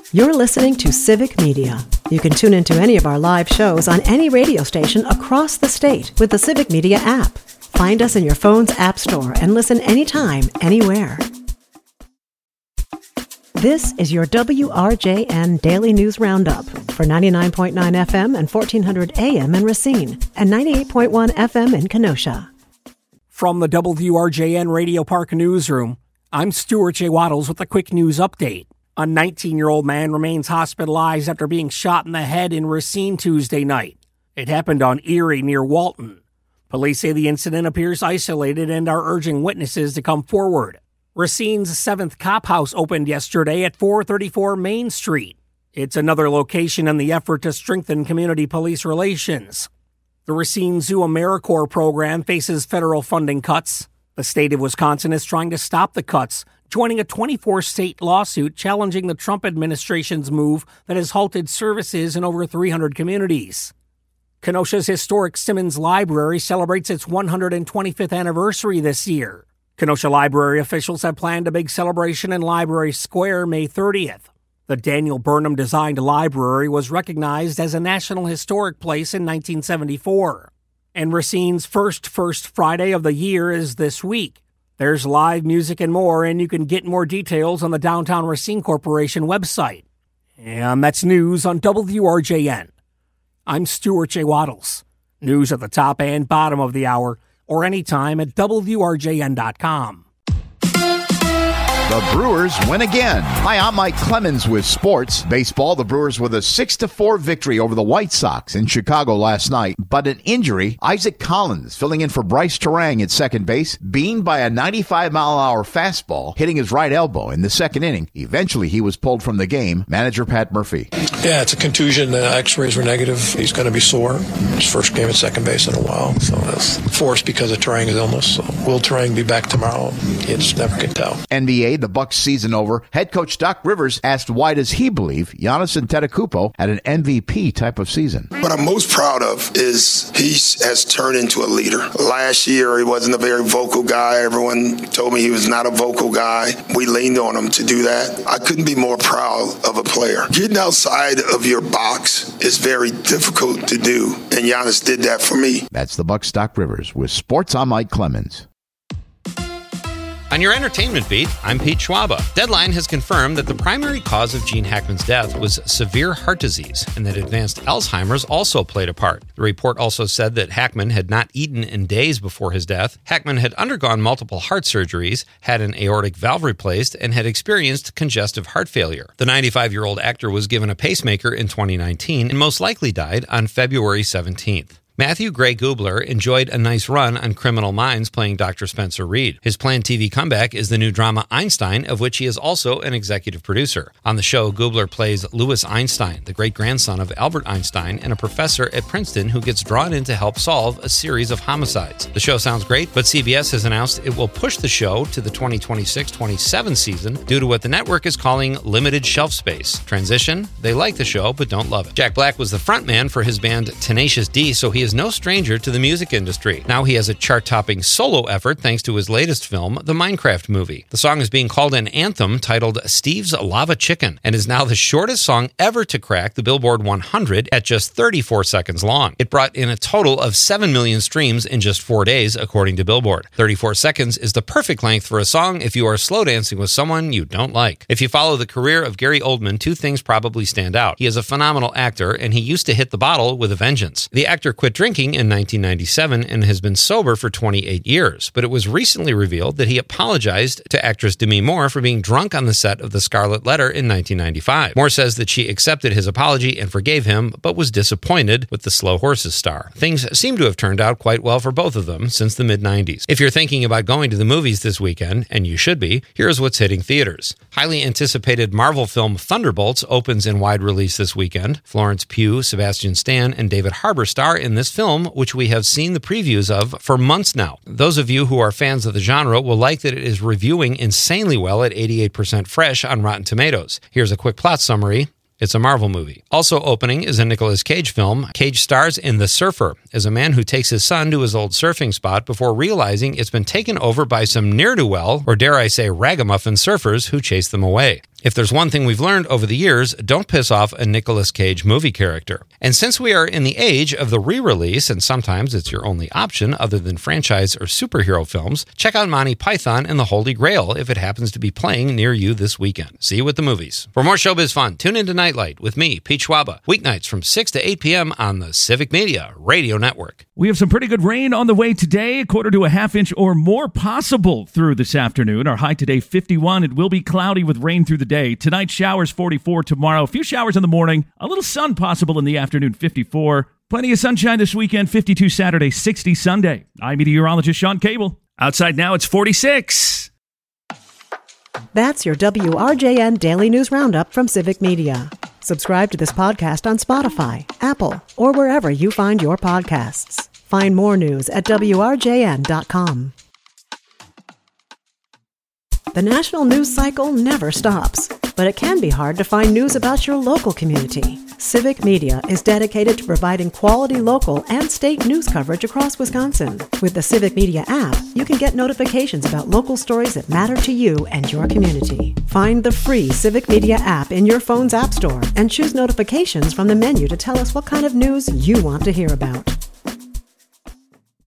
You're listening to Civic Media. You can tune into any of our live shows on any radio station across the state with the Civic Media app. Find us in your phone's app store and listen anytime, anywhere. This is your WRJN Daily News Roundup for 99.9 FM and 1400 AM in Racine and 98.1 FM in Kenosha. From the WRJN Radio Park Newsroom, I'm Stuart J. Waddles with a quick news update. A 19-year-old man remains hospitalized after being shot in the head in Racine Tuesday night. It happened on Erie near Walton. Police say the incident appears isolated and are urging witnesses to come forward. Racine's 7th Cop House opened yesterday at 434 Main Street. It's another location in the effort to strengthen community police relations. The Racine Zoo AmeriCorps program faces federal funding cuts. The state of Wisconsin is trying to stop the cuts, joining a 24-state lawsuit challenging the Trump administration's move that has halted services in over 300 communities. Kenosha's historic Simmons Library celebrates its 125th anniversary this year. Kenosha Library officials have planned a big celebration in Library Square May 30th. The Daniel Burnham-designed library was recognized as a National Historic Place in 1974. And Racine's first Friday of the year is this week. There's live music and more, and you can get more details on the Downtown Racine Corporation website. And that's news on WRJN. I'm Stuart J. Waddles. News at the top and bottom of the hour, or anytime at WRJN.com. The Brewers win again. Hi, I'm Mike Clemens with sports. Baseball, the Brewers with a 6-4 victory over the White Sox in Chicago last night. But an injury, Isaac Collins filling in for Bryce Terang at second base, beamed by a 95-mile-an-hour fastball hitting his right elbow in the second inning. Eventually, he was pulled from the game. Manager Pat Murphy. Yeah, it's a contusion. The x-rays were negative. He's going to be sore. His first game at second base in a while. So that's forced because of Terang's illness. So will Terang be back tomorrow? You just never can tell. NBA, the Bucks season over. Head coach Doc Rivers asked why does he believe Giannis Antetokounmpo had an MVP type of season. What I'm most proud of is he has turned into a leader. Last year, he wasn't a very vocal guy. Everyone told me he was not a vocal guy. We leaned on him to do that. I couldn't be more proud of a player. Getting outside of your box is very difficult to do, and Giannis did that for me. That's the Bucks' Doc Rivers. With sports, I'm Mike Clemens. On your entertainment beat, I'm Pete Schwaba. Deadline has confirmed that the primary cause of Gene Hackman's death was severe heart disease and that advanced Alzheimer's also played a part. The report also said that Hackman had not eaten in days before his death. Hackman had undergone multiple heart surgeries, had an aortic valve replaced, and had experienced congestive heart failure. The 95-year-old actor was given a pacemaker in 2019 and most likely died on February 17th. Matthew Gray Gubler enjoyed a nice run on Criminal Minds playing Dr. Spencer Reed. His planned TV comeback is the new drama Einstein, of which he is also an executive producer. On the show, Gubler plays Louis Einstein, the great-grandson of Albert Einstein and a professor at Princeton who gets drawn in to help solve a series of homicides. The show sounds great, but CBS has announced it will push the show to the 2026-27 season due to what the network is calling limited shelf space. Transition? They like the show, but don't love it. Jack Black was the frontman for his band Tenacious D, so he is no stranger to the music industry. Now he has a chart-topping solo effort thanks to his latest film, the Minecraft movie. The song is being called an anthem titled Steve's Lava Chicken and is now the shortest song ever to crack the Billboard 100 at just 34 seconds long. It brought in a total of 7 million streams in just 4 days, according to Billboard. 34 seconds is the perfect length for a song if you are slow dancing with someone you don't like. If you follow the career of Gary Oldman, two things probably stand out. He is a phenomenal actor, and he used to hit the bottle with a vengeance. The actor quit drinking in 1997 and has been sober for 28 years, but it was recently revealed that he apologized to actress Demi Moore for being drunk on the set of The Scarlet Letter in 1995. Moore says that she accepted his apology and forgave him, but was disappointed with the Slow Horses star. Things seem to have turned out quite well for both of them since the mid-90s. If you're thinking about going to the movies this weekend, and you should be, here's what's hitting theaters. Highly anticipated Marvel film Thunderbolts opens in wide release this weekend. Florence Pugh, Sebastian Stan, and David Harbour star in this film, which we have seen the previews of for months now. Those of you who are fans of the genre will like that it is reviewing insanely well at 88% fresh on Rotten Tomatoes. Here's a quick plot summary. It's a Marvel movie. Also opening is a Nicolas Cage film. Cage stars in The Surfer as a man who takes his son to his old surfing spot before realizing it's been taken over by some ne'er-do-well, or dare I say ragamuffin surfers who chase them away. If there's one thing we've learned over the years, don't piss off a Nicolas Cage movie character. And since we are in the age of the re-release, and sometimes it's your only option other than franchise or superhero films, check out Monty Python and the Holy Grail if it happens to be playing near you this weekend. See you at the movies. For more showbiz fun, tune into Nightlight with me, Pete Schwaba, weeknights from 6 to 8 p.m. on the Civic Media Radio Network. We have some pretty good rain on the way today, a quarter to a half inch or more possible through this afternoon. Our high today, 51. It will be cloudy with rain through the day. Tonight, showers, 44. Tomorrow, a few showers in the morning. A little sun possible in the afternoon, 54. Plenty of sunshine this weekend, 52 Saturday, 60 Sunday. I'm meteorologist Sean Cable. Outside now, it's 46. That's your WRJN Daily News Roundup from Civic Media. Subscribe to this podcast on Spotify, Apple, or wherever you find your podcasts. Find more news at WRJN.com. The national news cycle never stops, but it can be hard to find news about your local community. Civic Media is dedicated to providing quality local and state news coverage across Wisconsin. With the Civic Media app, you can get notifications about local stories that matter to you and your community. Find the free Civic Media app in your phone's app store and choose notifications from the menu to tell us what kind of news you want to hear about.